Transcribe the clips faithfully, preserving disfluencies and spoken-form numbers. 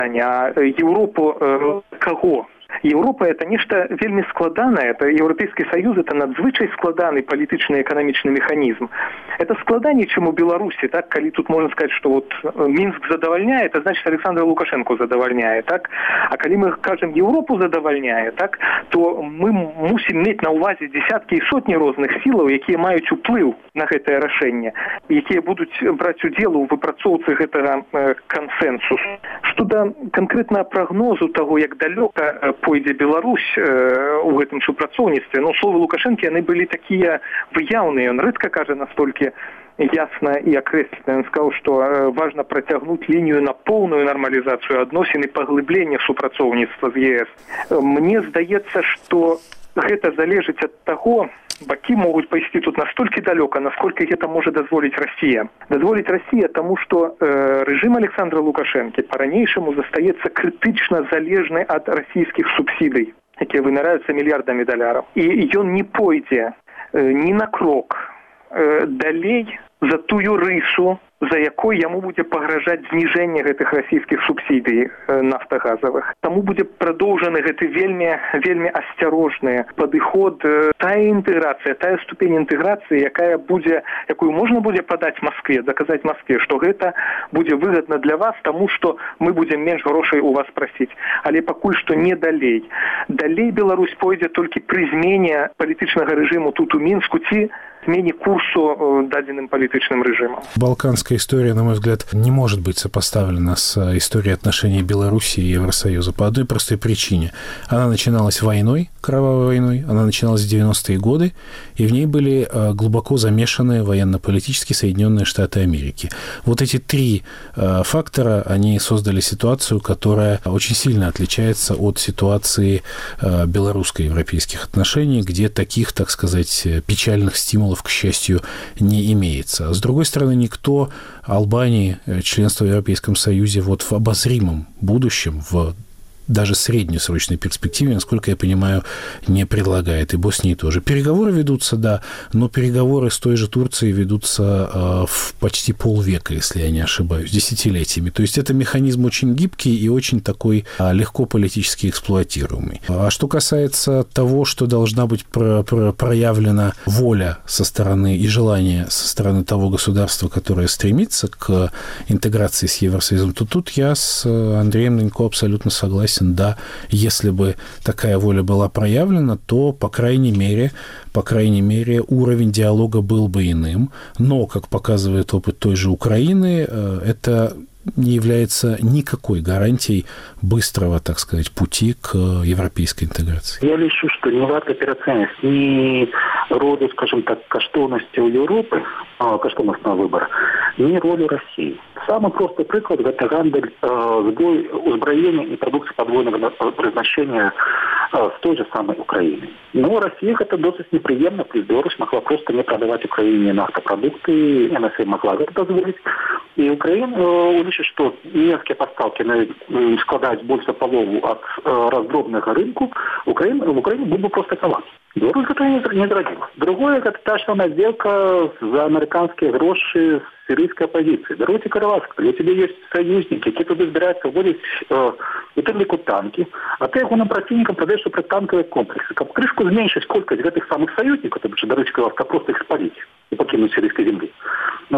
А Европу э, кого? Еўропа это нешта вельмі складанае, это Еўрапейскі Саюз, это надзвычай складаны палітычны эканамічны механізм. Это складаней, чым у Беларусі, так, калі тут можна сказаць, што вот Мінск задавальняе, это значит Александр Лукашенко задавальняе, так? А калі мы кажам Еўропу задавальняе, так, то мы мусім мець на ўвазе дзесяткі і сотні розных сілаў, якія маюць уплыў на гэтае рашэнне, якія будуць браць удзел у выпрацоўцы гэтага э, кансэнсусу. Што да канкрэтна прагнозу таго, як далёка пойдзе Беларусь э, у гэтым супрацоўніцтве. Ну, словы Лукашэнкі, яны былі такія выяўныя. Ён рэдка кажа настолькі ясна і акрэслена. Ён сказаў, што э, важна працягнуць лінію на поўную нармалізацыю адносін і паглыблення супрацоўніцтва з ЕС. Мне здаецца, што гэта залежыць ад таго, бакі могуць пайсці тут настолькі далёка, насколькі гэта можа дазволіць Расія. Дазволіць Расія, таму што э, рэжым Александра Лукашэнкі па-ранейшаму застаецца крытычна залежны ад расійскіх субсідый, якія выныраюцца мільярдамі даляраў. І ён не пойдзе э, ні на крок э, далей за тую рысу, за якой яму будзе пагражаць зніжэнне гэтых расійскіх субсідый э, нафтагазавых. Таму будзе прадоўжаны гэты вельмі, вельмі асцярожны падыход, э, тая інтэграцыя, тая ступень інтэграцыі, якая будзе, якую можна будзе падаць Маскве, даказаць Маскве, што гэта будзе выгадна для вас, таму што мы будзем менш грошай у вас прасіць. Але пакуль што не далей. Далей Беларусь пойдзе толькі пры змене палітычнага рэжыму тут у Мінску ці змене курсу дадзеным палітычным рэжымам. Балканская история, на мой взгляд, не может быть сопоставлена с историей отношений Беларуси и Евросоюза по одной простой причине. Она начиналась войной, кровавой войной, она начиналась в девяностые годы, и в ней были глубоко замешаны военно-политически Соединенные Штаты Америки. Вот эти три фактора, они создали ситуацию, которая очень сильно отличается от ситуации белорусско-европейских отношений, где таких, так сказать, печальных стимулов, к счастью, не имеется. С другой стороны, никто Албании членство в Европейском Союзе вот в обозримом будущем, в даже среднесрочной перспективе, насколько я понимаю, не предлагает. И Боснии тоже. Переговоры ведутся, да, но переговоры с той же Турцией ведутся э, в почти полвека, если я не ошибаюсь, десятилетиями. То есть это механизм очень гибкий и очень такой э, легко политически эксплуатируемый. А что касается того, что должна быть про- про- проявлена воля со стороны и желание со стороны того государства, которое стремится к интеграции с Евросоюзом, то тут я с Андреем Данько абсолютно согласен. Да, если бы такая воля была проявлена, то, по крайней мере, по крайней мере, уровень диалога был бы иным. Но, как показывает опыт той же Украины, это не является никакой гарантией быстрого, так сказать, пути к европейской интеграции. Я лічу, что не варто переоценивать ни роду, скажем так, каштовности у Европы, каштовностного выбора, ни роль России. Самый простой приклад – это гандель э, узброения и продукции подвойного призначения э, с той же самой Украиной. Но Россия это досить неприемно, плюс Беларусь могла просто не продавать Украине нафтопродукты, эн эс эм могла это дозволить. И Украина, э, увидит, что немецкие поставки э, складывают больше полову от э, раздробного рынка, Украина, в Украине был бы просто коллапс. Беларусь это не, не зародила. Другое, это та же самая сделка за американские гроши с сирийской оппозицией. Даруйте Караваска, у тебя есть союзники, які туди збираються вводять э, у тиліку танки, а ти його противникам продаєш протитанкові комплекси. Как крышку зменшить колькость этих самых союзников, тому що даруйте Караваска, просто их спалить и покинуть сирийской земли. Но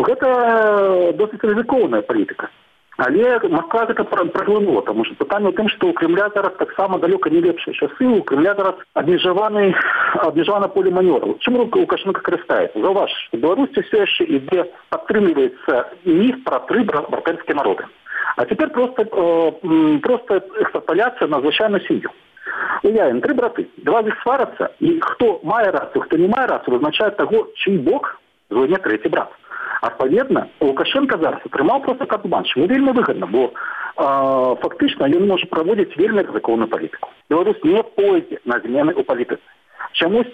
это досить ризикованная політика. Але Москва это проглянула, тому що питання в тому, що у Кремля зараз так само далеко не лепші часи, у Кремля зараз обмежоване, обмежоване поле маневру. Чому Лукашенко користається? Зауваж, що в Білорусі все ще іде, підтримується міф про три братські народи. А тепер просто, просто екстраполяція на звичайну сім'ю. Уявим, три брати, два з них сваряться, і хто має рацію, хто не має рацію, визначає того, чий бок згодня третій брат. Відповідно, Лукашенко зараз отримав просто картбланш. Йому вельми вигідно, бо а, фактично він може проводити вельми ризиковану політику. Білорусь не пойде на зміни у політиці. Чомусь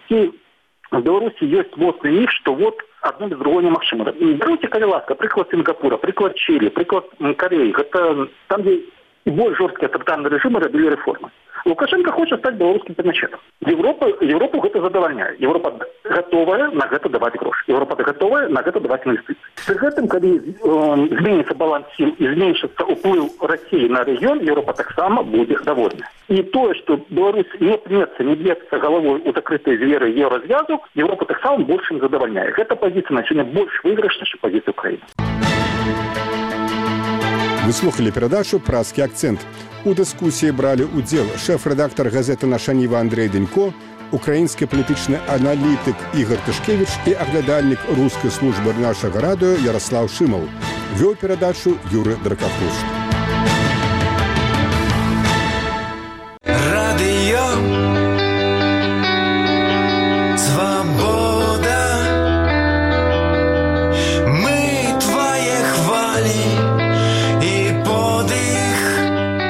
в Білорусі є моцний міф, що от одно без другого немагчимо. Беруйте, коли ласка, приклад Сингапура, приклад Чилі, приклад Кореї. Это там, де и более жесткие авторитарные режимы робили реформы. Лукашенко хочет стать белорусским предначетом. Европа, Европу это задовольняет. Европа готовая на это давать гроши. Европа готовая на это давать инвестиции. При этом, когда э, изменится баланс сил, изменится уплыв России на регион, Европа так само будет довольна. И то, что Беларусь не пнется, не бьется головой у закрытой двери еврозвязу, Европа так само больше не задовольняет. Эта позиция на сегодня больше выигрышная, чем позиция Украины. Вы слухали передачу «Празкі акцент». У дискусії брали уділ шеф-редактор газети «Наша Ніва» Андрей Денько, український політичний аналітик Ігор Тишкевич і оглядальник русської служби нашого радіо Ярослав Шимов. Вів передачу Юрій Дракохруст. Радіо Свобода. Ми твоє хвалі і подих.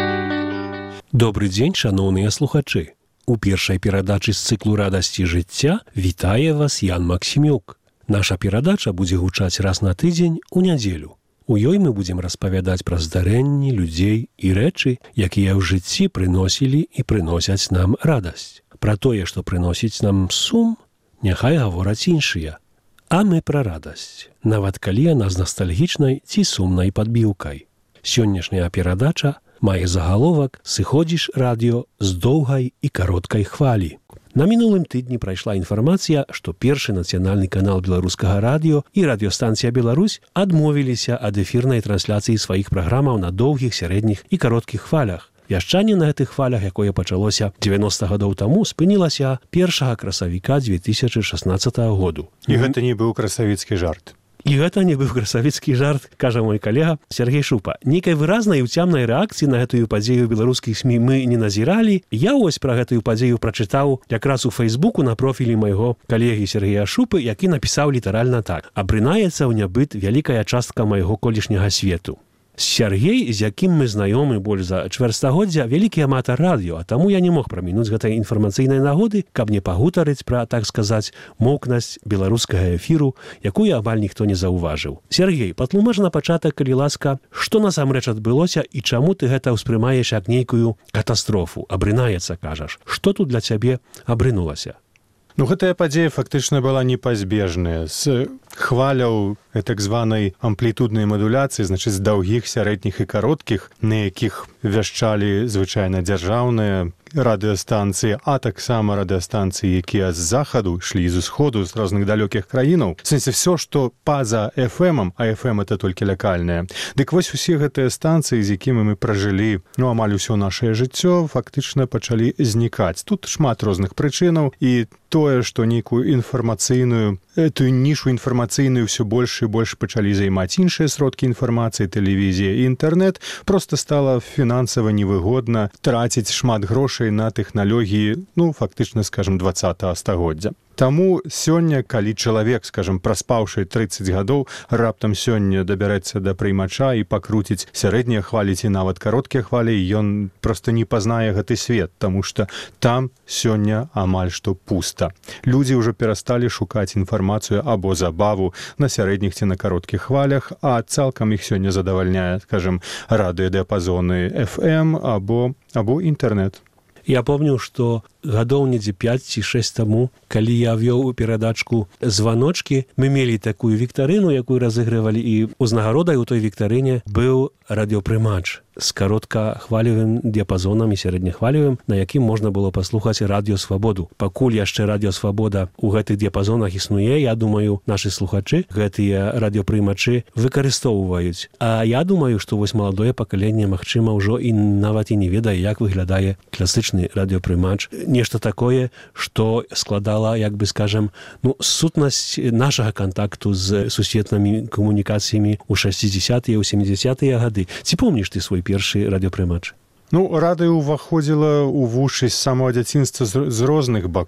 Добрый дзень, шаноўныя слухачы. У першай перадачы з цыклу «Радасці жыцця» вітае вас Ян Максімюк. Наша перадача будзе гучаць раз на тыдзень у нядзелю. У ёй мы будзем распавядаць пра здарэнні, людзей і рэчы, якія ў жыцці прыносілі і прыносяць нам радасць. Пра тое, што прыносіць нам сум, няхай гавораць іншыя. А мы пра радасць, нават калі яна з настальгічнай ці сумнай падбіўкай. Сённяшняя перадача мае загаловак «Сыходзіш радыё з доўгай і кароткай хвалі». На мінулым тыдні прайшла інфармацыя, што першы нацыянальны канал беларускага радыё і радыёстанцыя «Беларусь» адмовіліся ад эфірнай трансляцыі сваіх праграмаў на доўгіх, сярэдніх і кароткіх хвалях. Вяшчанне на гэтых хвалях, якое пачалося дзевяноста гадоў таму, спынілася першага красавіка дзве тысячы шаснаццатага году. І гэта не быў красавіцкі жарт. І гэта не быў красавіцкі жарт, кажа мой калега Сергей Шупа. Нейкай выразнай і ўцямнай рэакцыі на гэтую падзею беларускіх СМІ мы не назіралі. Я вось пра гэтую падзею прачытаў якраз у Фейсбуку на профілі майго калегі Сергея Шупы, які напісаў літаральна так: «Абрынаецца ў нябыт вялікая частка майго колішняга свету». Сергей, з якім мы знаёмы больш за чвэрцьстагоддзя, вялікі аматар радыё, а таму я не мог прамінуць гэтай інфармацыйнай нагоды, каб не пагутарыць пра, так сказаць, моўкнасць беларускага эфіру, якую амаль ніхто не заўважыў. Сергей, патлумач на пачатак, калі ласка, што насамрэч адбылося і чаму ты гэта ўспрымаеш як нейкую катастрофу? Абрынаецца, кажаш. Што тут для цябе абрынулася? Ну, гэтая падзея фактычна была непазбежная. З хваляў так званай амплітуднай мадуляцыі, значыць, з даўгіх, сярэдніх і кароткіх, на якіх вяшчалі звычайна дзяржаўныя радыёстанцыі, а таксама радыёстанцыі, якія з захаду ішлі з усходу, з розных далёкіх краінаў. В сэнсе, все, што па-за эф эм, а эф эм это толькі лакальнае. Дык вось усе гэтыя станцыі, з якімі мы пражылі, ну, амаль усё нашае жыццё, фактычна пачалі знікаць. Тут шмат розных прычынаў, і тое, што нейкую інфармацыйную, эту нішу інфармацыйную ўсё больш і больш пачалі займаць іншыя сродкі інфармацыі, тэлевізія і інтэрнэт, проста стала фінансава невыгодна траціць шмат грошай на тэхналогіі, ну, фактычна, скажам, дваццатага стагоддзя. Таму сёння, калі чалавек, скажам, праспаўшы трыццаць гадоў, раптам сёння дабярэцца да прыймача і пакруціць сярэднія хвалі ці нават кароткія хвалі, ён проста не пазнае гэты свет, таму што там сёння амаль што пуста. Людзі ўжо перасталі шукаць інфармацыю або забаву на сярэдніх ці на кароткіх хвалях, а цалкам іх сёння задавальняе, скажам, радыёдыяпазоны эф эм або, або інтэрнэт. Я помню, што гадоў недзе пяць ці шэсць таму, калі я вёў перадачку «Званочкі», мы мелі такую віктарыну, якую разыгрывалі, і ўзнагародай у той віктарыне быў радыёпрымач з кароткахвалевым дыяпазонам і сярэднехвалевым, на якім можна было паслухаць радыё «Свабоду». Пакуль яшчэ радыё «Свабода» у гэтых дыяпазонах існуе, я думаю, нашы слухачы гэтыя радыёпрымачы выкарыстоўваюць. А я думаю, што вось маладое пакаленне, магчыма, ўжо і нават і не ведае, як выглядае класычны радыёпрымач. Нешта такое, што складала, як бы скажам, ну, сутнасць нашага кантакту з сусветнымі камунікацыямі ў шэсцідзесятыя, ў сямідзесятыя гады. Ці помніш ты свой першы радыёпрымач? Ну, радыё ўваходзіла ў вушы з самого дзяцінства з, з розных бакоў.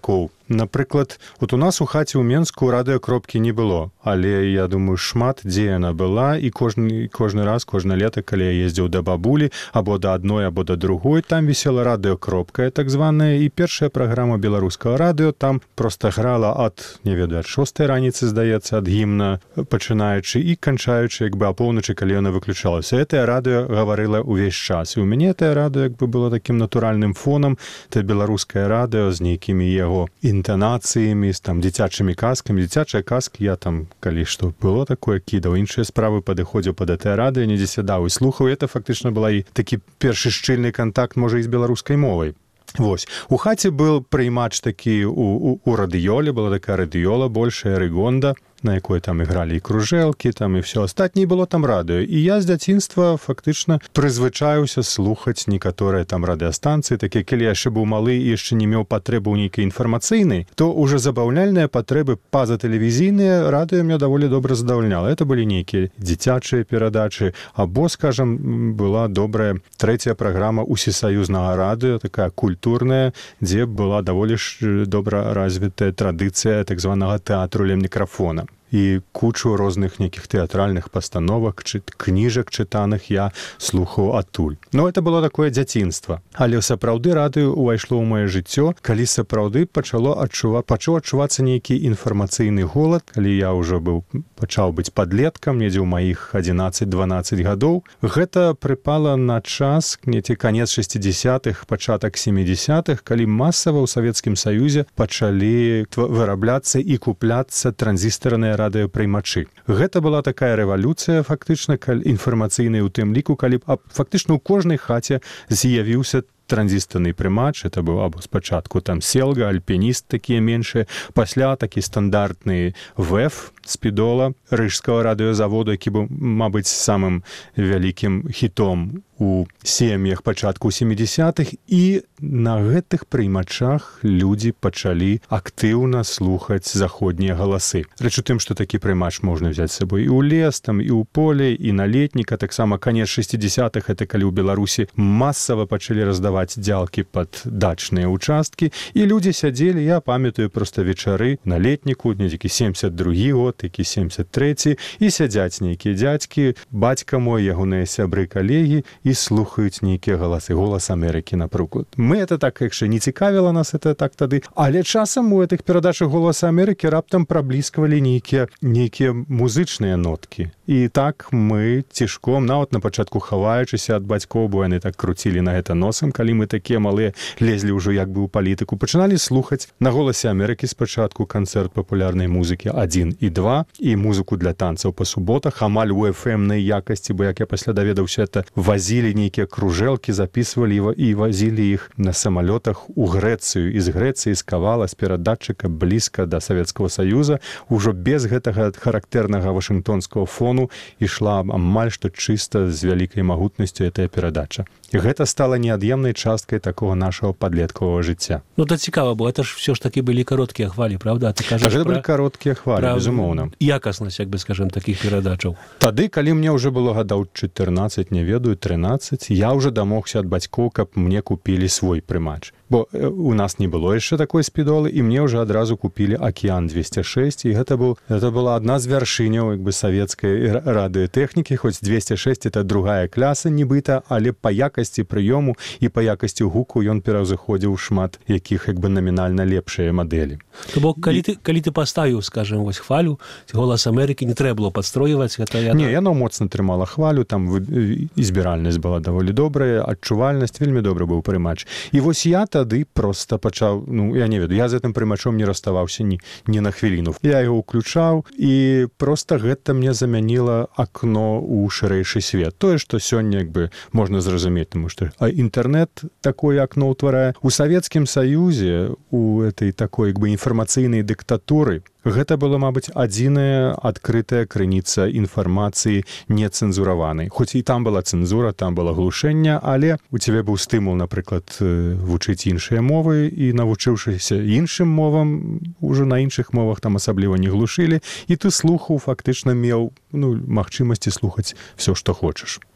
напрыклад, вот у нас у хаце ў Менску радыёкропкі не было, але я думаю, шмат дзе яна была, і кожны, кожны раз, кожна лета, калі я ездзіў да бабулі, або да адной, або да другой, там вісела радыёкропка, так званая, і першая праграма беларускага радыё там проста грала ад, не ведаю, ад шостай раніцы, здаецца, ад гімна, пачынаючы і канчаючы, як бы апоўначы, калі яна выключалася. Гэтае радыё гаварыла ўвесь час. І ў мяне гэтае радыё, як бы, было такім натуральным фонам, это беларускае радыё з нейкімі яго інтанацыямі, з там дзіцячымі казкамі. Дзіцячыя казкі я там, калі што было такое, кідаў, іншыя справы падыходзіў пад гэтае радыё, недзе сядаў і слухаў. Это фактычна была і такі першы шчыльны кантакт, можа, і з беларускай мовай. Вось. У хаце был прыймач такі у, у, у радыёле, была такая радыёла большая, Рыгонда, на якой там ігралі і кружэлкі, там і все астатняе, было там радыё. І я з дзяцінства фактычна прызвычаюся слухаць некаторыя там радыёстанцыі, такія, калі я яшчэ быў малы і яшчэ не меў патрэбы ў нейкай інфармацыйнай, то ўжо забаўляльныя патрэбы пазатэлевізійныя радыё мне даволі добра задавальняла. Это былі нейкія дзіцячыя перадачы, або, скажам, была добрая трэцяя праграма усесаюзнага радыё, такая культурная, дзе была даволі ж добра развітая традыцыя так званага тэатру ля мікрафона. І кучу розных нейкіх тэатральных пастановак, чы, кніжак чытаных я слухаў адтуль. Ну, это было такое дзяцінства. Але сапраўды радыё ўвайшло ў маё жыццё, калі сапраўды пачало адчува... пачаў адчувацца нейкі інфармацыйны голад, калі я ўжо быў пачаў быць падлеткам, недзе ў маіх адзінаццаць-дванаццаць гадоў. Гэта прыпала на час, недзе канец шэсцідзесятых, пачатак сямідзесятых, калі масава ў Савецкім Саюзе пачалі вырабляцца і купляцца транзістарныя радыёпрыймачы. Гэта была такая рэвалюцыя, фактычна, інфармацыйная ў тым ліку, калі фактычна ў кожнай хаце з'явіўся транзістарны прымач, это быў або спачатку там Селга, Альпініст, такія меншыя, пасля такі стандартны ВЭФ, спідола, рыжскага радыёзаводу, які быў, мабыць, самым вялікім хітом у сем'ях пачатку сямідзесятых, і на гэтых прыймачах людзі пачалі актыўна слухаць заходнія галасы. Рэч у тым, што такі прыймач можна взяць з сабой і ў лес, там, і ў поле, і на летніка, таксама канец шэсцідзесятых, это калі ў Беларусі масава пачалі раздаваць дзялкі пад дачныя ўчасткі, і людзі сядзелі, я памятаю проста вечары на летніку, недзе семдзесят другі год, які семдзесят трэці, і сядзяць нейкія дзядзькі, бацька мой, ягоныя сябры, калегі, і слухаюць нейкія галасы, голас Амерыкі, напрыклад. Мы это так, якшо не цікавіла нас это так тады, але часам у гэтых перадачах голаса Амерыкі раптам праблісквалі нейкія нейкія музычныя ноткі. І так мы цішком, нават на пачатку хаваючыся ад бацькоў, бо яны так круцілі на гэта носам, калі мы такія малыя лезлі ўжо як бы ў палітыку, пачыналі слухаць на голасе Амерыкі спачатку канцэрт папулярнай музыкі адзін і два, і музыку для танцаў па суботах, амаль у эф эм-най якасці, бо як я пасля даведаўся, это вазілі нейкія кружэлкі, записывалі і вазілі іх на самалётах у Грэцыю. І з Грэцыі з кавала, з перадатчыка блізка да Савецкага Саюза, ужо без гэтага характэрнага вашынгтонскага фону ішла амаль што чыста з вялікай магутнасцю гэтая перадача. І гэта стала неад'емнай часткай такога нашага падлеткавага жыцця. Ну, это цікава, бо это ж все ж таки былі кароткія хвалі, правда? Ты кажаш, гэта былі кароткія хвалі, пра... безумоўна. Якаснасць, як бы, скажем, такіх перадачаў. Тады, калі мне ўжо было гадоў чатырнаццаць, не ведаю, трынаццаць, я ўжо дамогся ад бацькоў, каб мне купілі свой прымач. Бо у нас не было яшчэ такой спідолы, і мне ўжо адразу купілі Акіян двести шесть, і гэта, был, гэта была адна з вяршыняў, як бы, савецкай радыётэхнікі, хоць двести шесть это другая кляса, нібыта, але па якасці прыёму і па якасці гуку ён пераўзыходзіў шмат якіх, як бы, намінальна лепшыя мадэлі. То бок, калі ты, калі ты паставіў, скажем, вось хвалю, голас Амерыкі не трэба было падстройваць, гэта яна... Не, яно моцна трымала хвалю, там і збіральнасць была даволі добрая, адчувальнасць, вельмі добры быў прымач. І вось я тады проста пачаў, ну, я не ведаю, я з гэтым прымачом не раставаўся ні, ні на хвіліну. Я яго ўключаў, і проста гэта мне замяніла акно ў шырэйшы свет. Тое, што сёння, як бы, можна зразумець, тому што інтэрнэт такое акно ўтварае. У Савецкім Саюзе, у этой такой, як бы, інфармацыйнай дыктатуры, гэта была, мабыць, адзіная адкрытая крыніца інфармацыі нецэнзураванай. Хоць і там была цэнзура, там было глушэнне, але у цябе быў стымул, напрыклад, вучыць іншыя мовы, і навучыўшыся іншым мовам, ужо на іншых мовах там асабліва не глушылі, і ты слухаў, фактычна меў, ну, магчымасці слухаць все, што хочаш.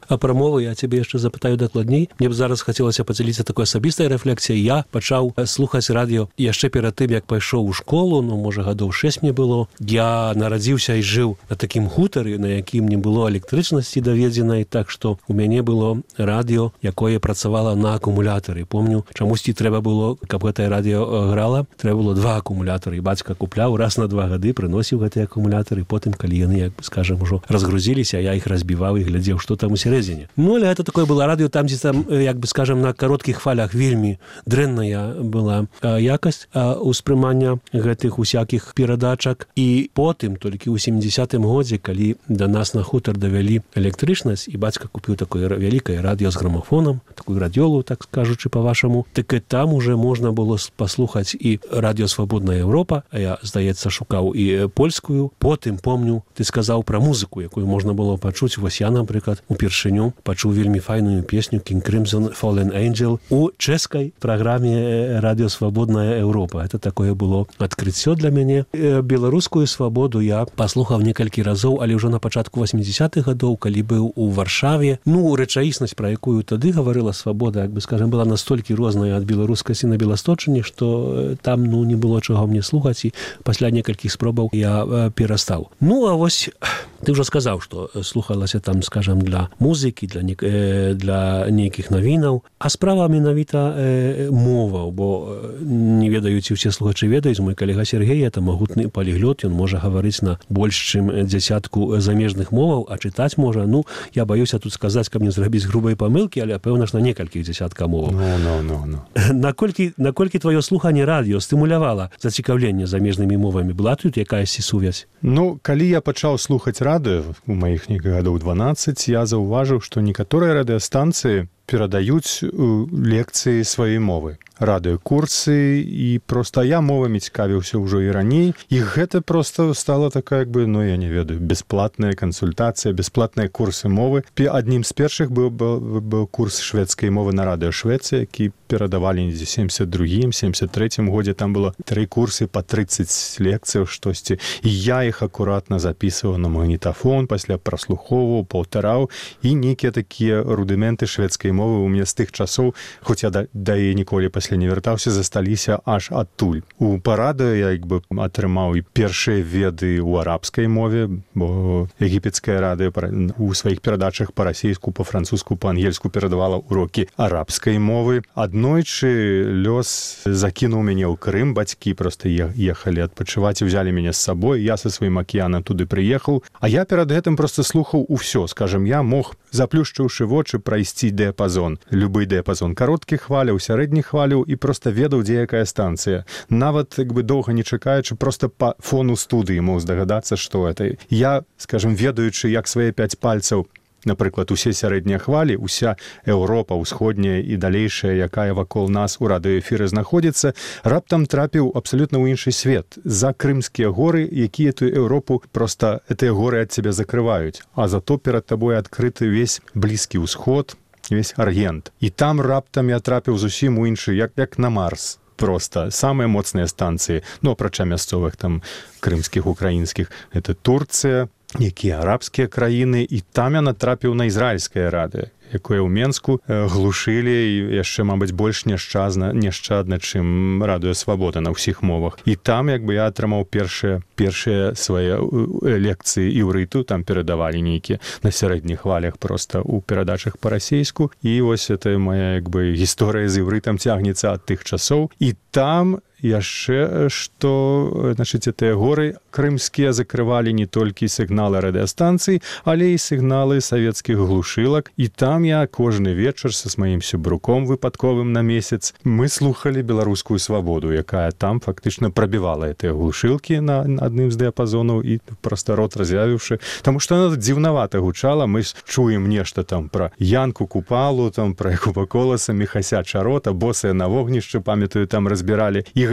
А пра мову я цябе яшчэ запытаю дакладней. Мне б зараз хацелася падзяліцца такой асабістай рэфлексіяй. Я пачаў слухаць радыё яшчэ перад тым, як пайшоў у школу, ну, можа, гадоў шэсць мне было. Я нарадзіўся і жыў на такім хутары, на якім не было электрычнасці даведзенай, так што у мяне было радыё, якое працавала на акумулятары. Помню, чамусьці трэба было, каб гэтае радыё грала, трэба было два акумулятары. І бацька купляў раз на два гады, прыносіў гэтыя акумулятары, потым, калі яны, як бы скажам, ужо разгрузіліся, я іх разбіваў і глядзеў, што там у сярэдзіне. Ну, але гэта такое было радыё, там, дзе там, як бы скажам, на кароткіх хвалях вельмі дрэнная была якасць успрымання гэтых усякіх перадачак. І потым, толькі ў сямдзесятым годзе, калі да нас на хутар давялі электрычнасць, і бацька купіў такое вялікае радыё з грамафонам, такую радыёлу, так скажучы па-вашаму, так і там уже можна было паслухаць і радыё «Свабодная Еўропа», а я, здаецца, шукаў і польскую. Потым, помню, ты сказаў пра музыку, якую можна было пачуць. Вось я, напрыклад, упершыню пачуў вельмі файную песню «King Crimson Fallen Angel» у чэшскай праграме радыё «Свабодная Еўропа». Это такое было адкрыццё для мяне. Беларускую «Свабоду» я паслухаў некалькі разоў, але ўжо на пачатку восьмідзесятых гадоў, калі быў у Варшаве. Ну, рэчаіснасць, пра якую тады гаварыла «Свабода», як бы скажам, была настолькі розная ад беларускасці на Беласточыне, што там, ну, не было чаго мне слухаць, і пасля некалькіх спробаў я перастаў. Ну, а вось ты ўжо сказаў, што слухалася там, скажам, для музыкі, для, не, для нейкіх навінаў, а справа менавіта э, моваў, бо не ведаю, ці ўсе слухачы ведаюць, мой калега Сергей, это магутны паліглот, ён можа гаварыць на больш чым дзясятку замежных моваў, а чытаць можа, ну, я баюся тут сказаць, каб не зрабіць грубай памылкі, але, пэўна ж, на некалькіх дзясятка моваў. No, no, no, no. Наколькі, наколькі тваё слуханне радыё стымулявала зацікаўленне замежнымі мовамі? Была тут якаясь сувязь? Ну, калі я пачаў слухаць радыё у маіх гадоў дванаццаць, я заўважыў, што некаторыя радыёстанцыі перадаюць лекцыі сваёй мовы, радыёкурсы, і проста я мовамі цікавіўся ўжо і раней, і гэта проста стала такая, як бы, ну, я не ведаю, бясплатная кансультацыя, бясплатныя курсы мовы. Аднім з першых быў, быў, быў курс шведскай мовы на радыё Швецыі, які перадавалі недзе семьдесят другім, семьдесят трэцім годзе, там было тры курсы па трыццаць лекцыяў штосьці, і я іх акуратна запісваў на магнітафон, пасля праслухоўваў, паўтараў, і нейкія такія рудыменты шведскай мовы у мяне з тых часоў, хоць я да, да яе ніколі пасля не вяртаўся, засталіся аж адтуль. У параду я як бы атрымаў і першыя веды ў арабскай мове, бо егіпецкае радыё у сваіх перадачах па-расейску, па-французску, па-ангельску перадавала урокі арабскай мовы. Аднойчы лёс закінуў мяне ў Крым, бацькі проста ехалі адпачываць і ўзялі мяне з сабой, я са сваім акіянам туды прыехаў, а я перад гэтым проста слухаў усё, скажам, я мог, заплюшчыўшы вочы, прайсці дыяпазон, любы дыяпазон кароткіх хваляў, сярэдніх хваляў, і проста ведаў, дзе якая станцыя. Нават, як бы, доўга не чакаючы, проста па фону студыі мог здагадацца, што гэта. Я, скажам, ведаючы, як свае пяць пальцаў, напрыклад, усе сярэднія хвалі, уся Еўропа, усходняя і далейшая, якая вакол нас у радыёэфіры знаходзіцца, раптам трапіў абсалютна ў іншы свет. За крымскія горы, якія ту Еўропу проста гэтыя горы ад цябе закрываюць, а зато перад табой адкрыты весь Блізкі ўсход, весь Аргент. І там раптам я трапіў зусім у іншы, як, як на Марс. Проста самыя моцныя станцыі, ну, апрача мясцовых там крымскіх, украінскіх, это Турцыя, якія арабскія краіны, і там я натрапіў на ізраільскае радыё, якое ў Менску глушылі і яшчэ, мабыць, больш няшчадна, няшчадна, чым радыё «Свабода» на ўсіх мовах. І там, як бы, я атрымаў першыя, першыя свае лекцыі іўрыту, там перадавалі нейкія на сярэдніх хвалях проста ў перадачах па-расейску. І вось это моя, як бы, гісторыя з іўрытам цягнецца ад тых часоў. І там яшчэ, што, значыць, гэтыя горы крымскія закрывалі не толькі сігналы радыёстанцый, але і сігналы савецкіх глушылак. І там я кожны вечар са сваім сябруком выпадковым на месяц мы слухалі беларускую «Свабоду», якая там фактычна прабівала гэтыя глушылкі на адным з дыяпазонаў, і проста рот разявіўшы, таму што она дзіўнавата гучала. Мы чуем нешта там пра Янку Купалу, там пра Якуба Коласа, Міхася Чарота, босыя на вогнішчы, памятаю, там разбіралі. І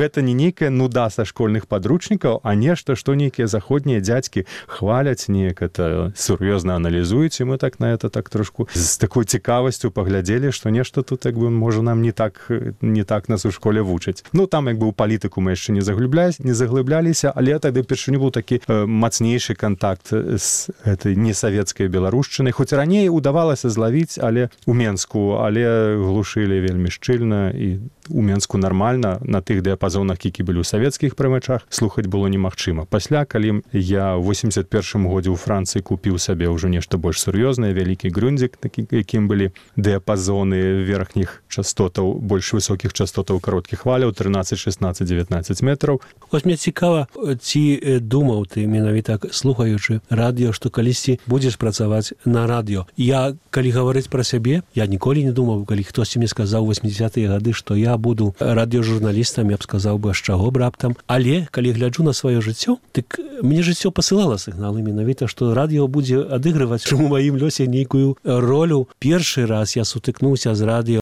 гэта не нейкая нуда са школьных падручнікаў, а нешта, што нейкія заходнія дзядзькі хваляць неяк, это сур'ёзна аналізуюць, і мы так на это так трошку з такой цікавасцю паглядзелі, што нешта тут, як бы, можа, нам не так, не так нас у школе вучаць. Ну, там, як бы, у палітыку мы яшчэ не не заглыбляліся, але тады першыню быў такі э, мацнейшы кантакт з этой несавецкай беларушчынай. Хоць раней удавалася злавіць, але у Менску, але глушылі вельмі шчыльна, і у Менску нармальна на тых дыяпазонах, які былі ў савецкіх прымачах, слухаць было немагчыма. Пасля, калі я ў восемьдесят першым годзе ў Францыі купіў сабе ўжо нешта больш сур'ёзнае, вялікі грундзік, якім былі дыяпазоны верхніх частотаў, больш высокіх частотаў кароткіх хваляў, тринадцать, шестнадцать, девятнадцать метраў. Вось мне цікава, ці думаў ты менавіта слухаючы радыё, што калісьці будзеш працаваць на радыё. Я, калі гаварыць пра сябе, я ніколі не думаў, калі хтосьці мне сказаў у восьмідзесятыя гады, што я буду радыёжурналістам, я б сказаў бы, з чаго б раптам. Але, калі гляджу на сваё жыццё, дык мне жыццё пасылала сігналы менавіта, што радыё будзе адыгрываць у маім лёсе нейкую ролю. Першы раз я сутыкнуўся з радыё